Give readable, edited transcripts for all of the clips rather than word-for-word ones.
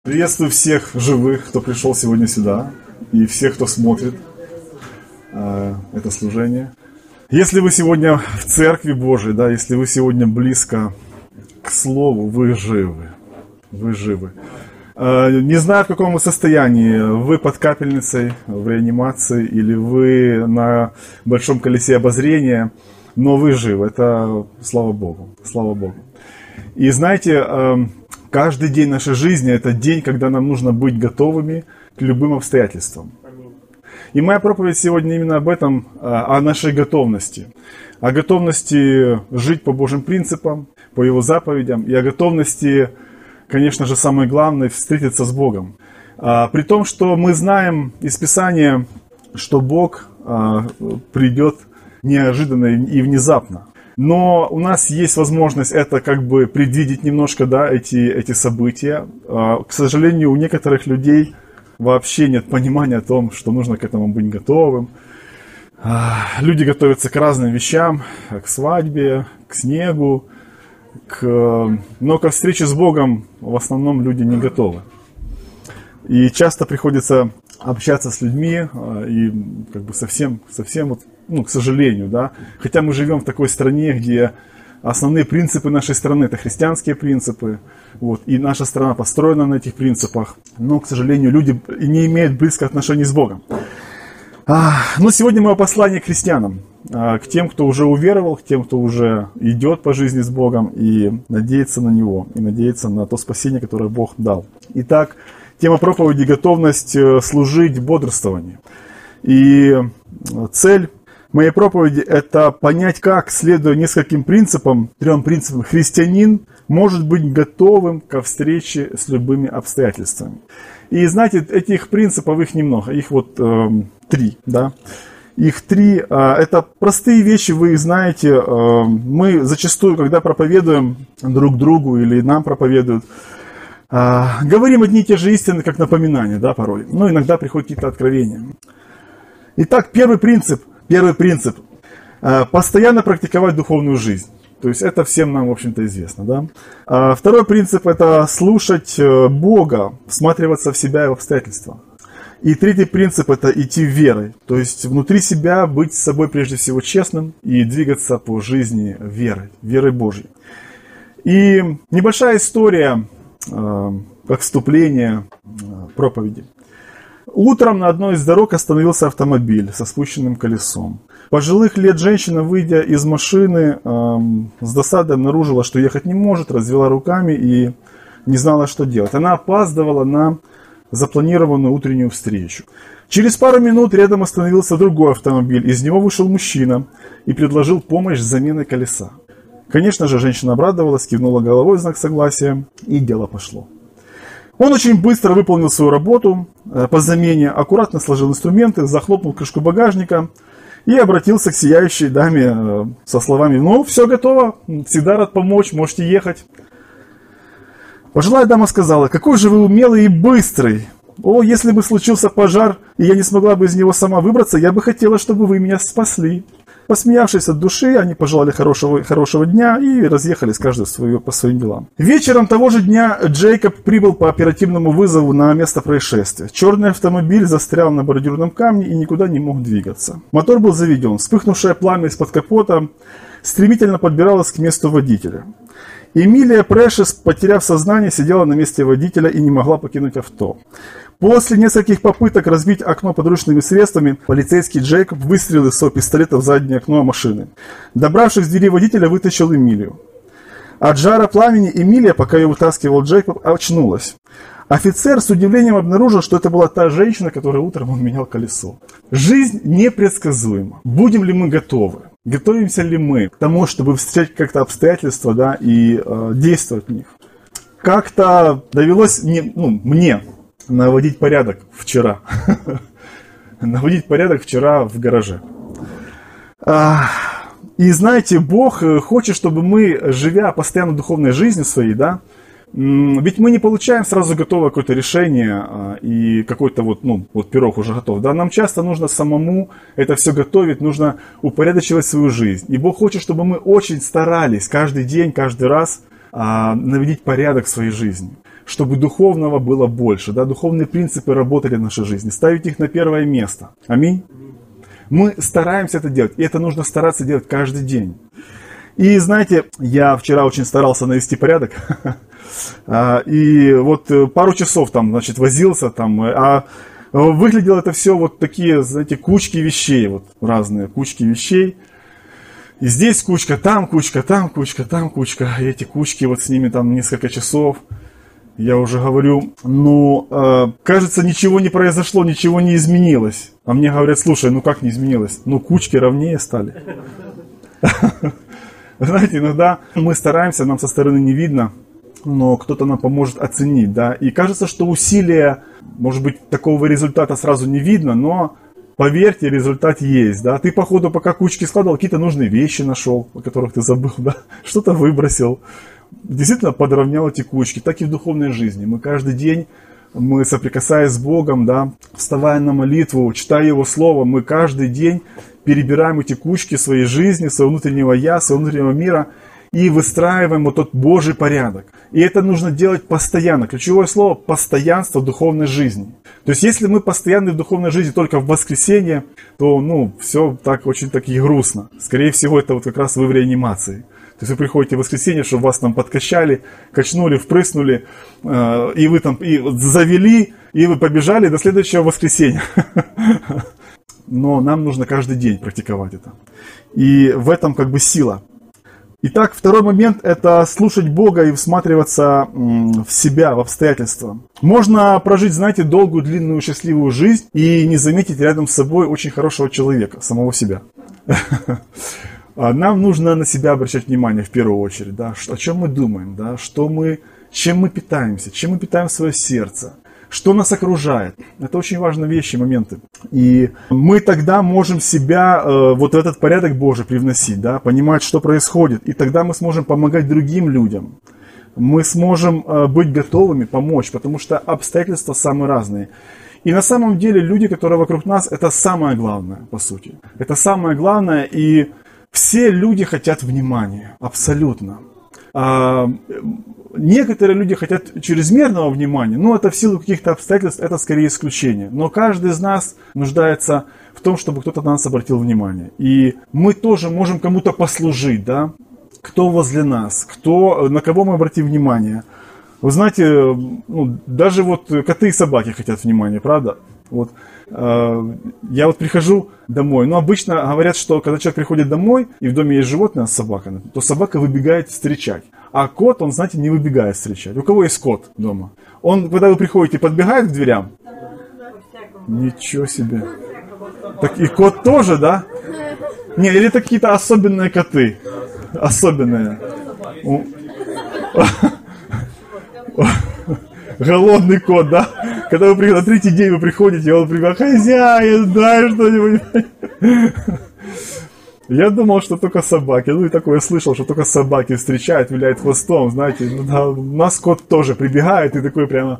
Приветствую всех живых, кто пришел сегодня сюда, и всех, кто смотрит это служение. Если вы сегодня в Церкви Божией, да, если вы сегодня близко к Слову, вы живы. Вы живы. Не знаю, в каком вы состоянии, вы под капельницей, в реанимации, или вы на большом колесе обозрения, но вы живы. Это слава Богу. Слава Богу. И знаете, каждый день нашей жизни – это день, когда нам нужно быть готовыми к любым обстоятельствам. И моя проповедь сегодня именно об этом, о нашей готовности. О готовности жить по Божьим принципам, по Его заповедям, и о готовности, конечно же, самое главное, встретиться с Богом. При том, что мы знаем из Писания, что Бог придет неожиданно и внезапно. Но у нас есть возможность это как бы предвидеть немножко, да, эти события. К сожалению, у некоторых людей вообще нет понимания о том, что нужно к этому быть готовым. Люди готовятся к разным вещам, к свадьбе, к снегу, но ко встрече с Богом в основном люди не готовы. И часто приходится общаться с людьми, и как бы совсем вот, к сожалению, да, хотя мы живем в такой стране, где основные принципы нашей страны – это христианские принципы, вот, и наша страна построена на этих принципах, но, к сожалению, люди не имеют близкого отношения с Богом. Но сегодня мое послание к христианам, к тем, кто уже уверовал, к тем, кто уже идет по жизни с Богом и надеется на Него, и надеется на то спасение, которое Бог дал. Итак, тема проповеди – готовность служить в бодрствовании. И цель моей проповеди – это понять, как, следуя нескольким принципам, 3 принципам, христианин может быть готовым ко встрече с любыми обстоятельствами. И знаете, этих принципов их немного, их вот 3, да. Их 3, это простые вещи, вы их знаете. Мы зачастую, когда проповедуем друг другу или нам проповедуют, говорим одни и те же истины, как напоминания, да, порой. Но иногда приходят какие-то откровения. Итак, первый принцип – постоянно практиковать духовную жизнь. То есть это всем нам, в общем-то, известно. Да? Второй принцип – это слушать Бога, всматриваться в себя и в обстоятельства. И третий принцип – это идти верой. То есть внутри себя быть с собой прежде всего честным и двигаться по жизни верой Божьей. И небольшая история, как вступление проповеди. Утром на одной из дорог остановился автомобиль со спущенным колесом. Пожилых лет женщина, выйдя из машины, с досадой обнаружила, что ехать не может, развела руками и не знала, что делать. Она опаздывала на запланированную утреннюю встречу. Через пару минут рядом остановился другой автомобиль. Из него вышел мужчина и предложил помощь с заменой колеса. Конечно же, женщина обрадовалась, кивнула головой в знак согласия, и дело пошло. Он очень быстро выполнил свою работу по замене, аккуратно сложил инструменты, захлопнул крышку багажника и обратился к сияющей даме со словами: «Ну, все готово, всегда рад помочь, можете ехать». Пожилая дама сказала: «Какой же вы умелый и быстрый! О, если бы случился пожар, и я не смогла бы из него сама выбраться, я бы хотела, чтобы вы меня спасли». Посмеявшись от души, они пожелали хорошего дня и разъехались каждый по своим делам. Вечером того же дня Джейкоб прибыл по оперативному вызову на место происшествия. Черный автомобиль застрял на бордюрном камне и никуда не мог двигаться. Мотор был заведен. Вспыхнувшее пламя из-под капота стремительно подбиралось к месту водителя. Эмилия Прэшес, потеряв сознание, сидела на месте водителя и не могла покинуть авто. После нескольких попыток разбить окно подручными средствами, полицейский Джейкоб выстрелил из своего пистолета в заднее окно машины. Добравшись к двери водителя, вытащил Эмилию. От жара пламени Эмилия, пока ее вытаскивал Джейкоб, очнулась. Офицер с удивлением обнаружил, что это была та женщина, которая утром он менял колесо. Жизнь непредсказуема. Будем ли мы готовы? Готовимся ли мы к тому, чтобы встречать как-то обстоятельства, да, и действовать в них? Как-то довелось мне наводить порядок вчера. Наводить порядок вчера в гараже. И знаете, Бог хочет, чтобы мы, живя постоянно духовной жизнью своей, да, ведь мы не получаем сразу готовое какое-то решение и какой-то вот пирог уже готов. Да? Нам часто нужно самому это все готовить, нужно упорядочивать свою жизнь. И Бог хочет, чтобы мы очень старались каждый день, каждый раз наводить порядок в своей жизни. чтобы духовного было больше, да, духовные принципы работали в нашей жизни, ставить их на первое место. Аминь. Мы стараемся это делать, и это нужно стараться делать каждый день. И знаете, я вчера очень старался навести порядок, и вот пару часов там, значит, возился там, а выглядело это все вот такие, знаете, кучки вещей, вот разные кучки вещей. И здесь кучка, там кучка, там кучка, там кучка. И эти кучки, вот с ними там несколько часов. Я уже говорю, кажется, ничего не произошло, ничего не изменилось. А мне говорят, слушай, ну как не изменилось? Ну кучки ровнее стали. Знаете, иногда мы стараемся, нам со стороны не видно, но кто-то нам поможет оценить, да. И кажется, что усилия, может быть, такого результата сразу не видно, но поверьте, результат есть, да. Ты, походу, пока кучки складывал, какие-то нужные вещи нашел, о которых ты забыл, да. Что-то выбросил. Действительно подровнял эти кучки. Так и в духовной жизни. Мы каждый день, мы соприкасаясь с Богом, да, вставая на молитву, читая Его Слово, мы каждый день перебираем эти кучки своей жизни, своего внутреннего я, своего внутреннего мира и выстраиваем вот тот Божий порядок. И это нужно делать постоянно. Ключевое слово – постоянство в духовной жизни. То есть, если мы постоянны в духовной жизни только в воскресенье, то, все так очень таки грустно. Скорее всего, это вот как раз вы в реанимации. То есть, вы приходите в воскресенье, чтобы вас там подкачали, качнули, впрыснули, и вы там и завели, и вы побежали до следующего воскресенья. Но нам нужно каждый день практиковать это. И в этом как бы сила. Итак, второй момент – это слушать Бога и всматриваться в себя, в обстоятельства. Можно прожить, знаете, долгую, длинную, счастливую жизнь и не заметить рядом с собой очень хорошего человека, самого себя. Нам нужно на себя обращать внимание в первую очередь, да, о чем мы думаем, да, чем мы питаемся, чем мы питаем свое сердце, что нас окружает. Это очень важные вещи, моменты. И мы тогда можем себя вот в этот порядок Божий привносить, да, понимать, что происходит. И тогда мы сможем помогать другим людям. Мы сможем быть готовыми помочь, потому что обстоятельства самые разные. И на самом деле люди, которые вокруг нас, это самое главное, по сути. Это самое главное, и все люди хотят внимания, абсолютно. Некоторые люди хотят чрезмерного внимания, но это в силу каких-то обстоятельств, это скорее исключение. Но каждый из нас нуждается в том, чтобы кто-то на нас обратил внимание. И мы тоже можем кому-то послужить, да? Кто возле нас, на кого мы обратим внимание. Вы знаете, даже вот коты и собаки хотят внимания, правда? Вот. Я вот прихожу домой, обычно говорят, что когда человек приходит домой, и в доме есть животное, собака, то собака выбегает встречать. А кот, он, знаете, не выбегает встречать. У кого есть кот дома? Он, когда вы приходите, подбегает к дверям? Ничего себе. Так и кот тоже, да? Не, или это какие-то особенные коты? Особенные. Голодный кот, да? Когда вы на третий день вы приходите, он прибегает: хозяин, дай что-нибудь. Я думал, что только собаки. И такое слышал, что только собаки встречают, виляют хвостом, знаете. У нас кот тоже прибегает и такой прямо...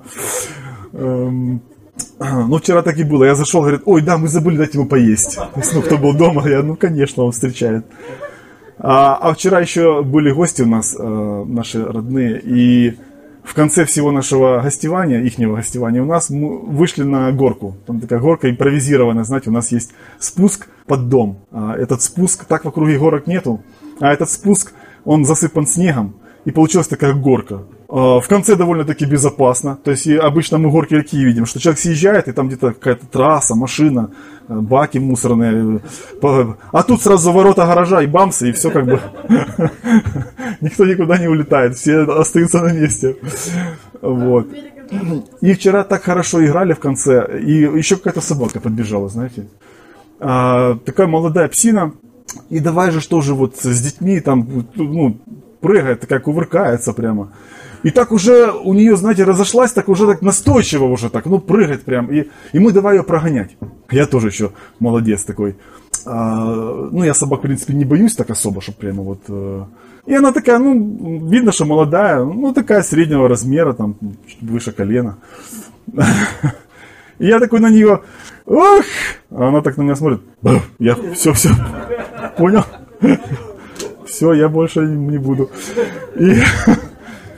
вчера так и было. Я зашел, говорит: ой, да, мы забыли дать ему поесть. Кто был дома, конечно, он встречает. А вчера еще были гости у нас, наши родные, и в конце всего нашего гостевания, ихнего гостевания, у нас мы вышли на горку. Там такая горка импровизированная, знаете, у нас есть спуск под дом. Этот спуск, так в округе горок нету, а этот спуск, он засыпан снегом, и получилась такая горка. В конце довольно-таки безопасно. То есть обычно мы горки какие видим, что человек съезжает, и там где-то какая-то трасса, машина, баки мусорные. А тут сразу ворота гаража и бамсы, и все как бы... Никто никуда не улетает, все остаются на месте. Вот. И вчера так хорошо играли в конце, и еще какая-то собака подбежала, знаете. Такая молодая псина, и давай же тоже вот с детьми там, прыгает, такая кувыркается прямо. И так уже у нее, знаете, разошлась, так уже так настойчиво уже так, прыгает прям. И мы давай ее прогонять. Я тоже еще молодец такой. Я собак, в принципе, не боюсь так особо, чтобы прямо вот... И она такая, видно, что молодая, такая среднего размера, там, чуть выше колена. И я такой на нее, ох! А она так на меня смотрит, я все, понял? Все, я больше не буду.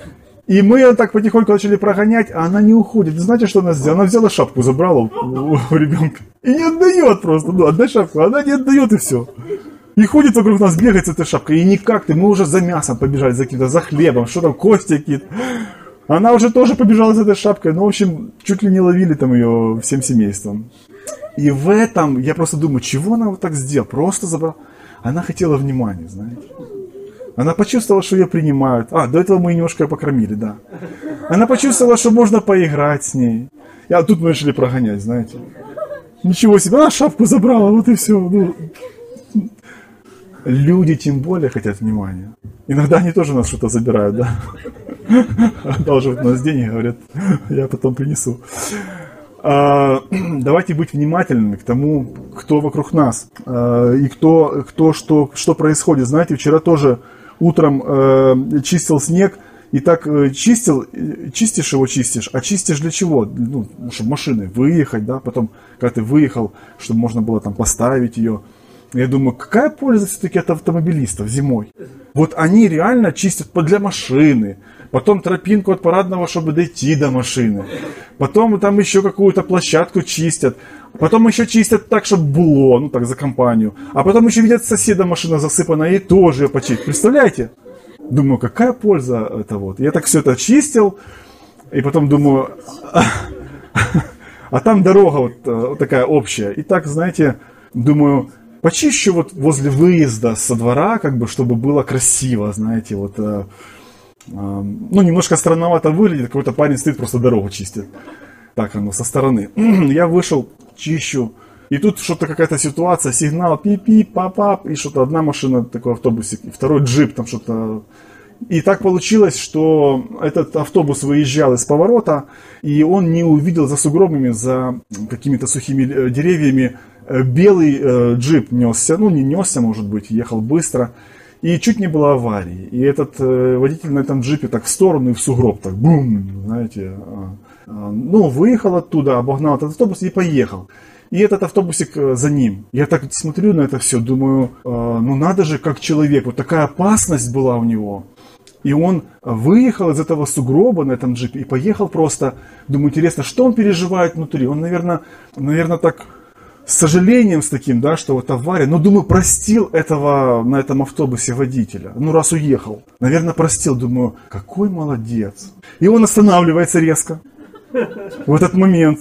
И мы ее так потихоньку начали прогонять, а она не уходит. И знаете, что она сделала? Она взяла шапку, забрала у ребенка. И не отдает просто. Ну, отдай шапку. Она не отдает, и все. И ходит вокруг нас, бегает с этой шапкой. И никак-то, мы уже за мясом побежали, за каким-то, за хлебом, что там, кости какие-то. Она уже тоже побежала с этой шапкой. Ну, в общем, чуть ли не ловили там ее всем семейством. И в этом, я просто думаю, чего она вот так сделала? Просто забрала. Она хотела внимания, знаете. Она почувствовала, что ее принимают. До этого мы немножко ее покормили, да. Она почувствовала, что можно поиграть с ней. А тут мы решили прогонять, знаете. Ничего себе, она шапку забрала, вот и все. Ну, люди тем более хотят внимания. Иногда они тоже у нас что-то забирают, да. Одалживают у нас деньги, говорят, я потом принесу. Давайте быть внимательными к тому, кто вокруг нас. И что происходит. Знаете, вчера тоже утром чистил снег. И так чистишь его, а чистишь для чего? Ну, чтобы машины выехать, да, потом, когда ты выехал, чтобы можно было там поставить ее. Я думаю, какая польза все-таки от автомобилистов зимой? Вот они реально чистят для машины, потом тропинку от парадного, чтобы дойти до машины, потом там еще какую-то площадку чистят, потом еще чистят так, чтобы было, ну так, за компанию, а потом еще видят соседа машина засыпана и тоже ее почистят. Представляете? Думаю, какая польза это вот. Я так все это чистил, и потом думаю, а там дорога вот такая общая. И так, знаете, думаю, почищу вот возле выезда со двора, как бы, чтобы было красиво, знаете, вот. Ну, немножко странновато выглядит, какой-то парень стоит, просто дорогу чистит. Так оно, со стороны. Я вышел, чищу. И тут что-то какая-то ситуация, сигнал, пи-пи, пап-пап, и что-то одна машина, такой автобусик, и второй джип, там что-то. И так получилось, что этот автобус выезжал из поворота, и он не увидел за сугробами, за какими-то сухими деревьями, белый джип несся, ну не несся, может быть, ехал быстро, и чуть не было аварии. И этот водитель на этом джипе так в сторону и в сугроб, так бум, знаете, ну выехал оттуда, обогнал этот автобус и поехал. И этот автобусик за ним. Я так смотрю на это все, думаю, ну надо же, как человек, вот такая опасность была у него. И он выехал из этого сугроба на этом джипе и поехал просто. Думаю, интересно, что он переживает внутри. Он, наверное, так с сожалением с таким, да, что вот авария. Но, думаю, простил этого на этом автобусе водителя. Ну, раз уехал. Наверное, простил. Думаю, какой молодец. И он останавливается резко. В этот момент.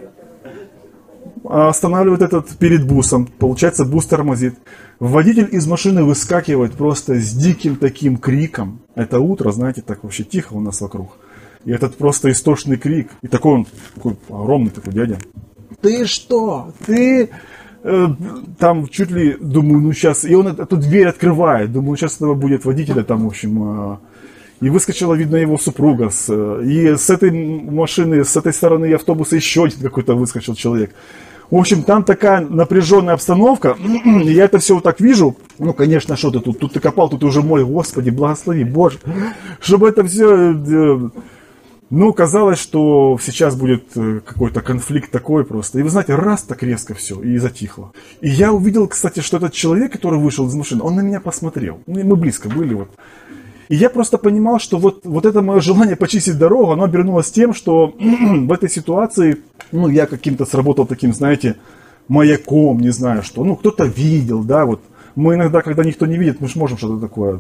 Останавливает этот перед бусом. Получается, бус тормозит. Водитель из машины выскакивает просто с диким таким криком. Это утро, знаете, так вообще тихо у нас вокруг. И этот просто истошный крик. И такой он, такой огромный такой дядя. Ты что? Ты... там чуть ли, думаю, ну сейчас... И он эту дверь открывает. Думаю, сейчас этого будет водителя там, в общем... И выскочила, видно, его супруга. И с этой машины, с этой стороны автобуса еще один какой-то выскочил человек. В общем, там такая напряженная обстановка. Я это все вот так вижу. Ну, конечно, что ты тут ты копал, тут уже мой, Господи, благослови, Боже. Чтобы это все... Ну, казалось, что сейчас будет какой-то конфликт такой просто. И вы знаете, раз так резко все, и затихло. И я увидел, кстати, что этот человек, который вышел из машины, он на меня посмотрел. Ну, и мы близко были вот. И я просто понимал, что вот это мое желание почистить дорогу, оно обернулось тем, что в этой ситуации, ну, я каким-то сработал таким, знаете, маяком, не знаю что. Ну, кто-то видел, да, вот. Мы иногда, когда никто не видит, мы же можем что-то такое,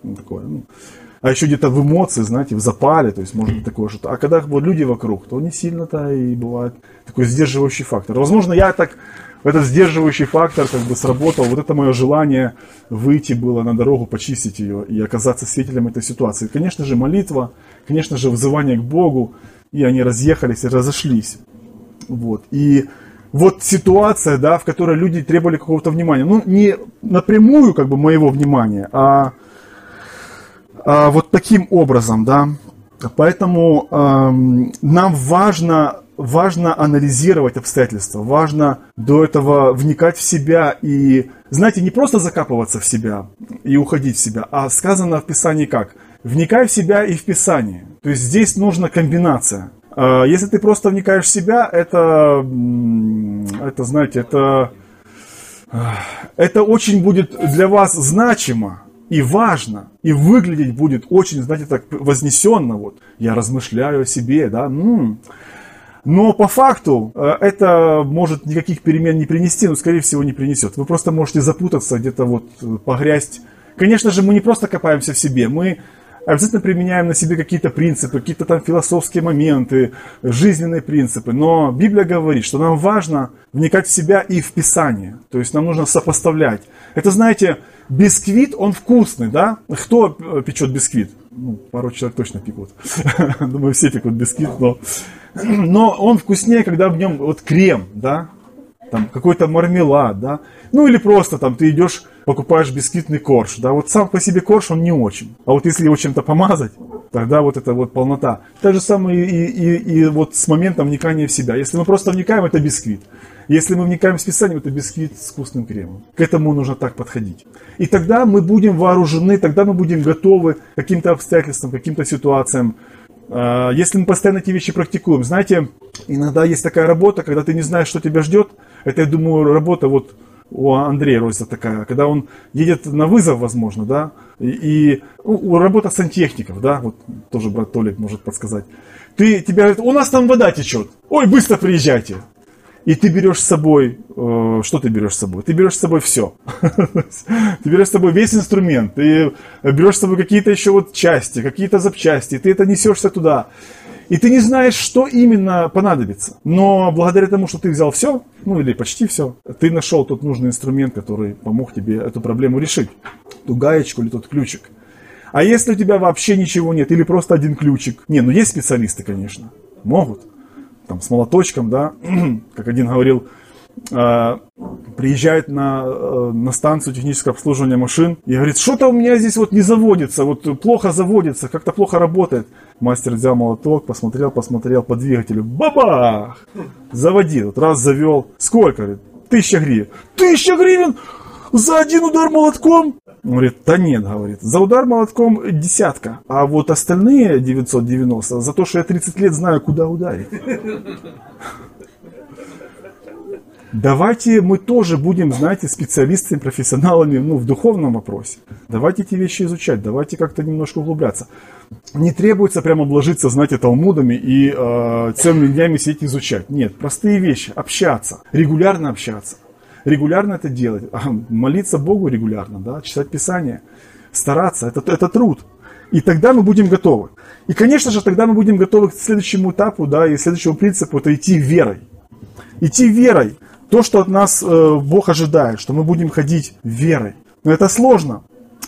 А еще где-то в эмоции, знаете, в запале, то есть может быть такое что-то. А когда вот люди вокруг, то не сильно-то и бывает такой сдерживающий фактор. Возможно, я так... Этот сдерживающий фактор как бы сработал. Вот это мое желание выйти было на дорогу, почистить ее и оказаться свидетелем этой ситуации. Конечно же, молитва, конечно же, взывание к Богу. И они разъехались и разошлись. Вот. И вот ситуация, да, в которой люди требовали какого-то внимания. Ну, не напрямую как бы моего внимания, а вот таким образом, да. Поэтому нам важно анализировать обстоятельства, важно до этого вникать в себя и, знаете, не просто закапываться в себя и уходить в себя, а сказано в Писании как? Вникай в себя и в Писание. То есть здесь нужна комбинация. Если ты просто вникаешь в себя, это знаете, это очень будет для вас значимо. и важно, и выглядеть будет очень, знаете, так вознесенно. Вот. Я размышляю о себе, да. Но по факту это может никаких перемен не принести, но, скорее всего, не принесет. Вы просто можете запутаться, где-то вот погрязть. Конечно же, мы не просто копаемся в себе, мы обязательно применяем на себе какие-то принципы, какие-то там философские моменты, жизненные принципы. Но Библия говорит, что нам важно вникать в себя и в Писание. То есть нам нужно сопоставлять. Это, знаете, бисквит, он вкусный, да? Кто печет бисквит? Пару человек точно пекут. Думаю, все пекут бисквит, но он вкуснее, когда в нем вот крем, да? Там какой-то мармелад, да? Ну или просто там ты идешь, покупаешь бисквитный корж, да? Вот сам по себе корж, он не очень. А вот если его чем-то помазать, тогда вот это вот полнота. Так же самое и вот с моментом вникания в себя. Если мы просто вникаем, это бисквит. Если мы вникаем в Писание, это бисквит с вкусным кремом. К этому нужно так подходить. И тогда мы будем вооружены, тогда мы будем готовы к каким-то обстоятельствам, к каким-то ситуациям. Если мы постоянно эти вещи практикуем. Знаете, иногда есть такая работа, когда ты не знаешь, что тебя ждет. Это, я думаю, работа вот у Андрея Ройса такая, когда он едет на вызов, возможно, да, и работа сантехников, да, вот тоже брат Толик может подсказать. Тебе говорят, у нас там вода течет, ой, быстро приезжайте. И ты берешь с собой, что ты берешь с собой? Ты берешь с собой все. Ты берешь с собой весь инструмент, ты берешь с собой какие-то еще вот части, какие-то запчасти, ты это несешься туда. И ты не знаешь, что именно понадобится. Но благодаря тому, что ты взял все, ну или почти все, ты нашел тот нужный инструмент, который помог тебе эту проблему решить. Ту гаечку или тот ключик. А если у тебя вообще ничего нет, или просто один ключик. Есть специалисты, конечно, могут. Там, с молоточком, да, как один говорил, приезжает на станцию технического обслуживания машин и говорит, что-то у меня здесь вот не заводится, вот плохо заводится, как-то плохо работает. Мастер взял молоток, посмотрел по двигателю, бабах, заводил, вот раз завел, сколько, говорит, 1000 гривен. 1000 гривен за один удар молотком? Он говорит, да нет, говорит, за удар молотком 10, а вот остальные 990 за то, что я 30 лет знаю, куда ударить. Давайте мы тоже будем, знаете, специалистами, профессионалами, в духовном вопросе. Давайте эти вещи изучать, давайте как-то немножко углубляться. Не требуется прямо обложиться, знаете, талмудами и целыми днями сидеть изучать. Нет, простые вещи, общаться, регулярно общаться. Регулярно это делать, молиться Богу регулярно, да, читать Писание, стараться, это труд. И тогда мы будем готовы. И, конечно же, тогда мы будем готовы к следующему этапу, да, и следующему принципу, это идти верой. Идти верой. То, что от нас Бог ожидает, что мы будем ходить верой. Но это сложно.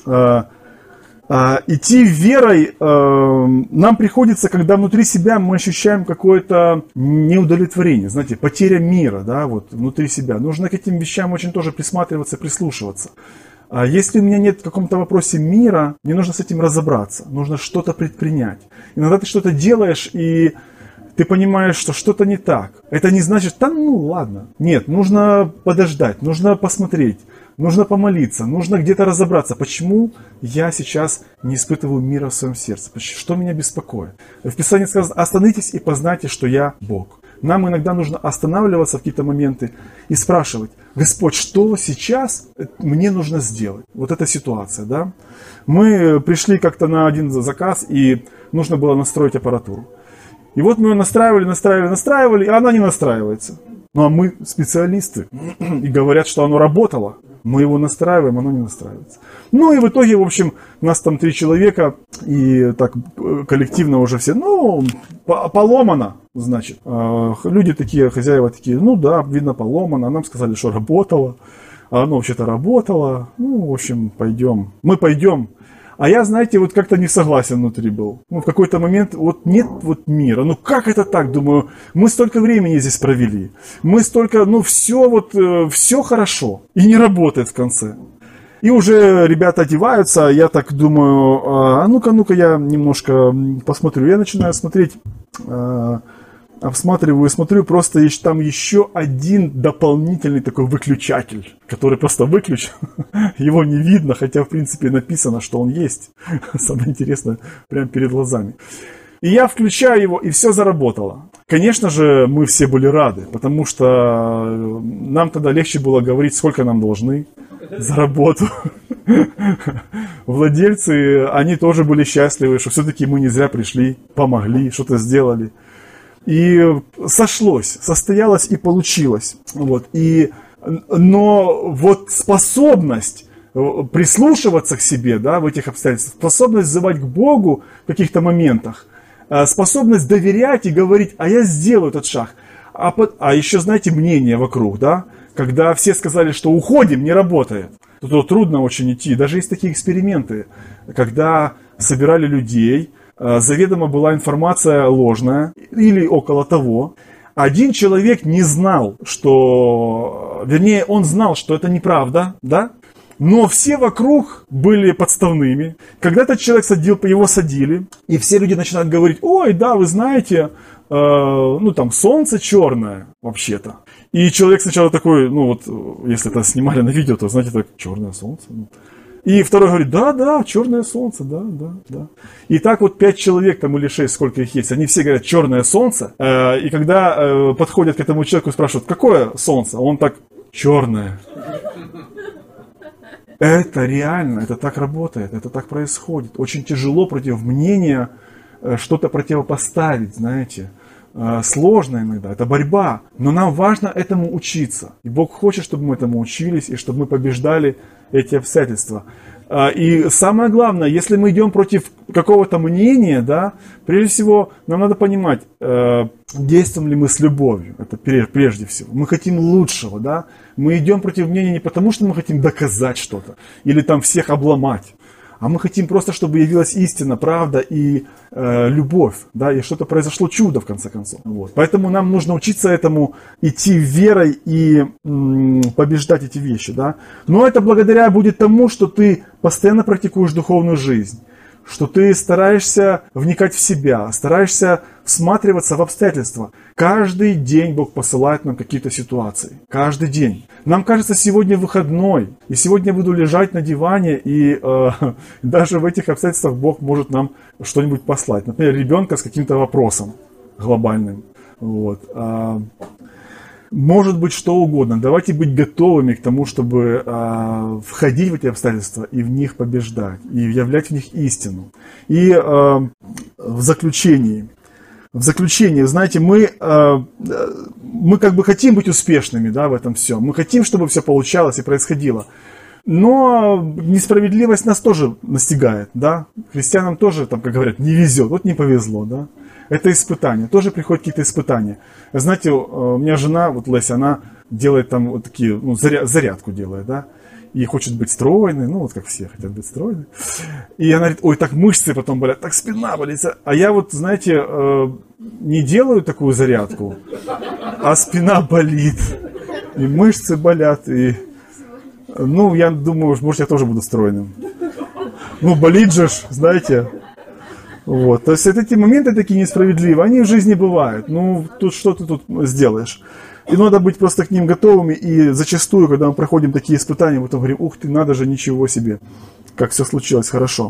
Идти верой нам приходится, когда внутри себя мы ощущаем какое-то неудовлетворение, знаете, потеря мира, да, вот внутри себя. Нужно к этим вещам очень тоже присматриваться, прислушиваться. А если у меня нет в каком-то вопросе мира, мне нужно с этим разобраться, нужно что-то предпринять. Иногда ты что-то делаешь, и ты понимаешь, что что-то не так. Это не значит, ладно. Нет, нужно подождать, нужно посмотреть. Нужно помолиться, нужно где-то разобраться, почему я сейчас не испытываю мира в своем сердце, что меня беспокоит. В Писании сказано, остановитесь и познайте, что я Бог. Нам иногда нужно останавливаться в какие-то моменты и спрашивать, Господь, что сейчас мне нужно сделать? Вот эта ситуация, да? Мы пришли как-то на один заказ, и нужно было настроить аппаратуру. И вот мы ее настраивали, и она не настраивается. Ну а мы специалисты, и говорят, что оно работало. Мы его настраиваем, оно не настраивается. Ну и в итоге, в общем, нас там 3 человека, и так коллективно уже все, поломано, значит. Люди такие, хозяева такие, видно поломано, а нам сказали, что работало. А оно вообще-то работало. В общем, пойдем. Мы пойдем. А я, знаете, вот как-то не согласен внутри был. В какой-то момент нет мира. Как это так? Думаю, мы столько времени здесь провели. Мы столько, все хорошо. И не работает в конце. И уже ребята одеваются, я так думаю, ну-ка, я немножко посмотрю. Я начинаю смотреть, обсматриваю, смотрю, просто есть там еще один дополнительный такой выключатель, который просто выключен, его не видно, хотя в принципе написано, что он есть. Самое интересное, прямо перед глазами. И я включаю его, и все заработало. Конечно же, мы все были рады, потому что нам тогда легче было говорить, сколько нам должны за работу. Владельцы, они тоже были счастливы, что все-таки мы не зря пришли, помогли, что-то сделали. И сошлось, состоялось и получилось. Вот. Но вот способность прислушиваться к себе, да, в этих обстоятельствах, способность взывать к Богу в каких-то моментах, способность доверять и говорить, а я сделаю этот шаг. А еще, знаете, мнение вокруг, да, когда все сказали, что уходим, не работает, то трудно очень идти. Даже есть такие эксперименты, когда собирали людей, заведомо была информация ложная или около того. Один человек не знал, вернее, он знал, что это неправда, да? Но все вокруг были подставными. Когда этот человек его садили, и все люди начинают говорить, ой, да, вы знаете, солнце черное вообще-то. И человек сначала такой, если это снимали на видео, то, знаете, так, черное солнце. И второй говорит, да, черное солнце, да. И так вот 5 человек там или 6, сколько их есть, они все говорят, черное солнце. И когда подходят к этому человеку и спрашивают, какое солнце? Он так, черное. Это реально, это так работает, это так происходит. Очень тяжело против мнения что-то противопоставить, знаете. Сложно иногда, это борьба. Но нам важно этому учиться. И Бог хочет, чтобы мы этому учились, и чтобы мы побеждали эти обстоятельства. И самое главное, если мы идем против какого-то мнения, да, прежде всего, нам надо понимать, действуем ли мы с любовью. Это прежде всего. Мы хотим лучшего, да. Мы идем против мнения не потому, что мы хотим доказать что-то, или там всех обломать. А мы хотим просто, чтобы явилась истина, правда и любовь, да, и что-то произошло, чудо в конце концов. Вот. Поэтому нам нужно учиться этому, идти верой и побеждать эти вещи, да. Но это благодаря будет тому, что ты постоянно практикуешь духовную жизнь, что ты стараешься вникать в себя, стараешься всматриваться в обстоятельства. Каждый день Бог посылает нам какие-то ситуации. Каждый день. Нам кажется, сегодня выходной, и сегодня я буду лежать на диване, и даже в этих обстоятельствах Бог может нам что-нибудь послать. Например, ребенка с каким-то вопросом глобальным. Вот. Может быть, что угодно. Давайте быть готовыми к тому, чтобы входить в эти обстоятельства и в них побеждать, и являть в них истину. И в заключении, знаете, мы как бы хотим быть успешными, да, в этом всем. Мы хотим, чтобы все получалось и происходило. Но несправедливость нас тоже настигает, да. Христианам тоже, там, как говорят, не везет. Вот не повезло, да. Это испытания. Тоже приходят какие-то испытания. Знаете, у меня жена, вот Леся, она делает там вот такие, зарядку делает, да. И хочет быть стройной, вот как все хотят быть стройной. И она говорит, ой, так мышцы потом болят, так спина болит. А я вот, знаете, не делаю такую зарядку, а спина болит. И мышцы болят, и... я думаю, может, я тоже буду стройным. Болит же, знаете. Вот. То есть эти моменты такие несправедливые, они в жизни бывают. Тут что ты тут сделаешь? И надо быть просто к ним готовыми. И зачастую, когда мы проходим такие испытания, мы потом говорим, ух ты, надо же, ничего себе, как все случилось хорошо.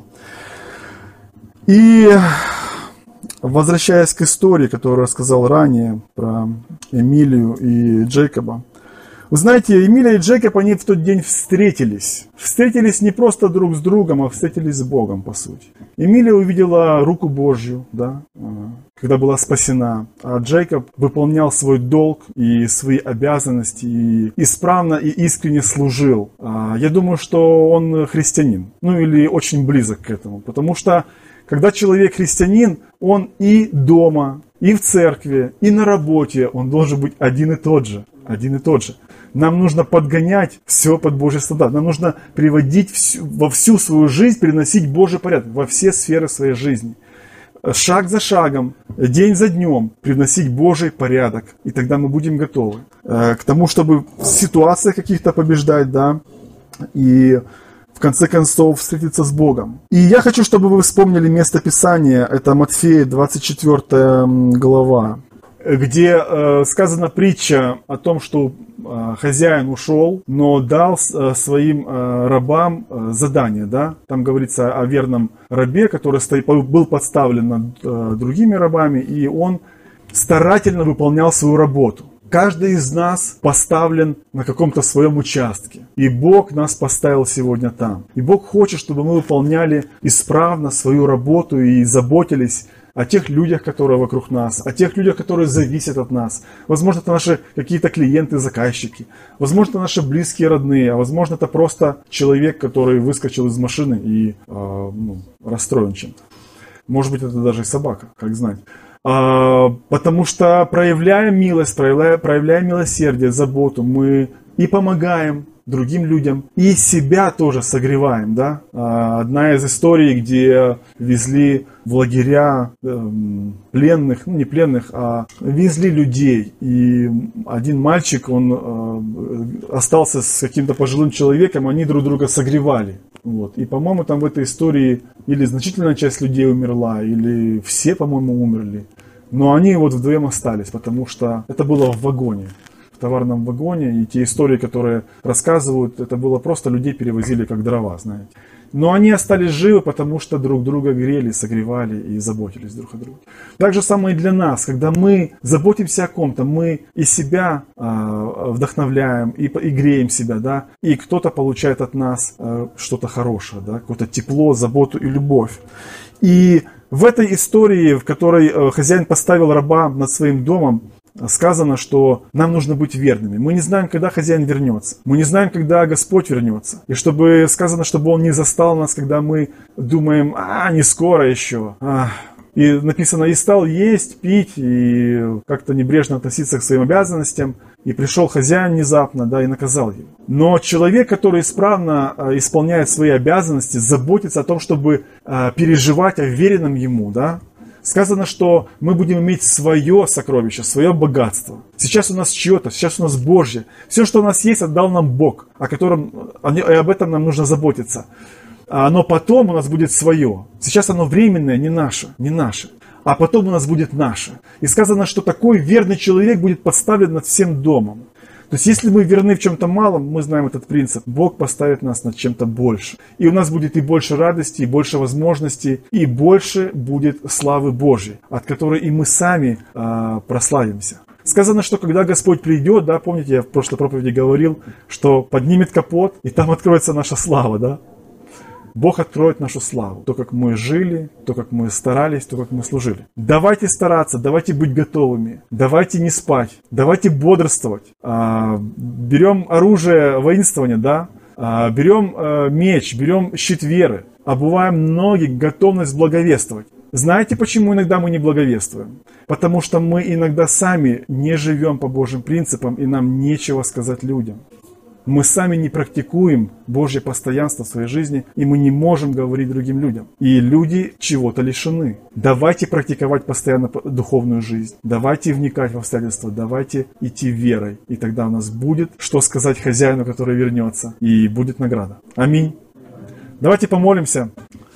И возвращаясь к истории, которую я рассказал ранее, про Эмилию и Джейкоба. Вы знаете, Эмилия и Джейкоб, они в тот день встретились. Встретились не просто друг с другом, а встретились с Богом, по сути. Эмилия увидела руку Божью, да, когда была спасена. А Джейкоб выполнял свой долг и свои обязанности, и исправно и искренне служил. Я думаю, что он христианин, или очень близок к этому. Потому что, когда человек христианин, он и дома, и в церкви, и на работе, он должен быть один и тот же. Нам нужно подгонять все под Божий стандарт. Нам нужно приводить во всю свою жизнь, приносить Божий порядок во все сферы своей жизни. Шаг за шагом, день за днем приносить Божий порядок. И тогда мы будем готовы к тому, чтобы в ситуациях каких-то побеждать, да, и в конце концов встретиться с Богом. И я хочу, чтобы вы вспомнили место Писания. Это Матфея, 24 глава. Где сказана притча о том, что хозяин ушел, но дал своим рабам задание. Да? Там говорится о верном рабе, который был подставлен над другими рабами, и он старательно выполнял свою работу. Каждый из нас поставлен на каком-то своем участке. И Бог нас поставил сегодня там. И Бог хочет, чтобы мы выполняли исправно свою работу и заботились о тех людях, которые вокруг нас, о тех людях, которые зависят от нас. Возможно, это наши какие-то клиенты, заказчики. Возможно, это наши близкие, родные. А возможно, это просто человек, который выскочил из машины и расстроен чем-то. Может быть, это даже и собака, как знать. Потому что проявляя милость, проявляя милосердие, заботу, мы и помогаем другим людям, и себя тоже согреваем. Да? Одна из историй, где везли в лагеря пленных, не пленных, а везли людей. И один мальчик, он остался с каким-то пожилым человеком, они друг друга согревали. Вот. И, по-моему, там в этой истории или значительная часть людей умерла, или все, по-моему, умерли. Но они вот вдвоем остались, потому что это было в вагоне, в товарном вагоне. И те истории, которые рассказывают, это было просто людей перевозили как дрова, знаете. Но они остались живы, потому что друг друга грели, согревали и заботились друг о друге. Так же самое и для нас. Когда мы заботимся о ком-то, мы и себя вдохновляем, и греем себя, да, и кто-то получает от нас что-то хорошее, да, какое-то тепло, заботу и любовь. И в этой истории, в которой хозяин поставил раба над своим домом, сказано, что нам нужно быть верными. Мы не знаем, когда хозяин вернется. Мы не знаем, когда Господь вернется. И чтобы сказано, чтобы Он не застал нас, когда мы думаем, не скоро еще. И написано, и стал есть, пить, и как-то небрежно относиться к своим обязанностям. И пришел хозяин внезапно, да, и наказал его. Но человек, который исправно исполняет свои обязанности, заботится о том, чтобы переживать о веренном ему, да. Сказано, что мы будем иметь свое сокровище, свое богатство. Сейчас у нас чье-то, сейчас у нас Божье. Все, что у нас есть, отдал нам Бог, и об этом нам нужно заботиться. Но потом у нас будет свое. Сейчас оно временное, не наше. А потом у нас будет наше. И сказано, что такой верный человек будет поставлен над всем домом. То есть, если мы верны в чем-то малом, мы знаем этот принцип, Бог поставит нас над чем-то больше. И у нас будет и больше радости, и больше возможностей, и больше будет славы Божьей, от которой и мы сами прославимся. Сказано, что когда Господь придет, да, помните, я в прошлой проповеди говорил, что поднимет капот, и там откроется наша слава, да? Бог откроет нашу славу. То, как мы жили, то, как мы старались, то, как мы служили. Давайте стараться, давайте быть готовыми. Давайте не спать, давайте бодрствовать. Берем оружие воинствования, да? Берем меч, берем щит веры. Обуваем ноги, готовность благовествовать. Знаете, почему иногда мы не благовествуем? Потому что мы иногда сами не живем по Божьим принципам, и нам нечего сказать людям. Мы сами не практикуем Божье постоянство в своей жизни, и мы не можем говорить другим людям. И люди чего-то лишены. Давайте практиковать постоянно духовную жизнь. Давайте вникать в обстоятельства. Давайте идти верой. И тогда у нас будет что сказать хозяину, который вернется. И будет награда. Аминь. Давайте помолимся.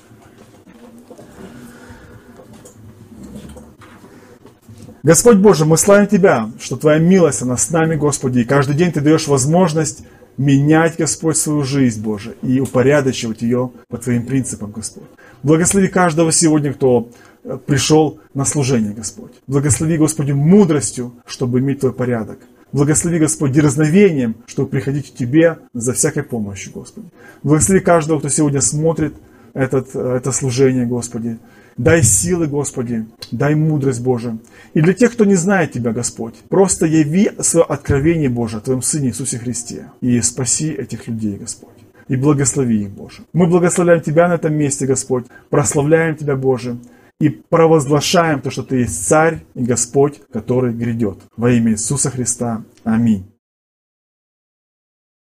Господь Боже, мы славим Тебя, что Твоя милость, она с нами, Господи. И каждый день Ты даешь возможность менять, Господь, свою жизнь, Боже, и упорядочивать ее по Твоим принципам, Господь. Благослови каждого сегодня, кто пришел на служение, Господь. Благослови, Господи, мудростью, чтобы иметь Твой порядок. Благослови, Господь, дерзновением, чтобы приходить к Тебе за всякой помощью, Господи. Благослови каждого, кто сегодня смотрит это служение, Господи. Дай силы, Господи, дай мудрость, Боже. И для тех, кто не знает Тебя, Господь, просто яви свое откровение, Боже, о Твоем Сыне Иисусе Христе. И спаси этих людей, Господь. И благослови их, Боже. Мы благословляем Тебя на этом месте, Господь. Прославляем Тебя, Боже. И провозглашаем то, что Ты есть Царь и Господь, который грядет. Во имя Иисуса Христа. Аминь.